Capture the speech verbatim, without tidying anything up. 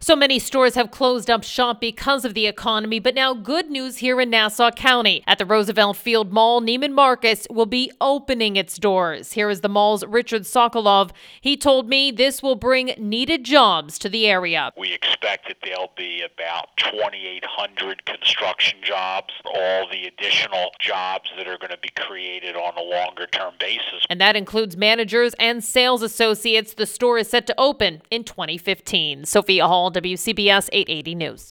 So many stores have closed up shop because of the economy, but now good news here in Nassau County. At the Roosevelt Field Mall, Neiman Marcus will be opening its doors. Here is the mall's Richard Sokolov. He told me this will bring needed jobs to the area. We expect that there'll be about twenty-eight hundred construction jobs, all the additional jobs that are going to be created on a longer-term basis. And that includes managers and sales associates. The store is set to open in twenty fifteen. Sophia Hall, W C B S eight eighty News.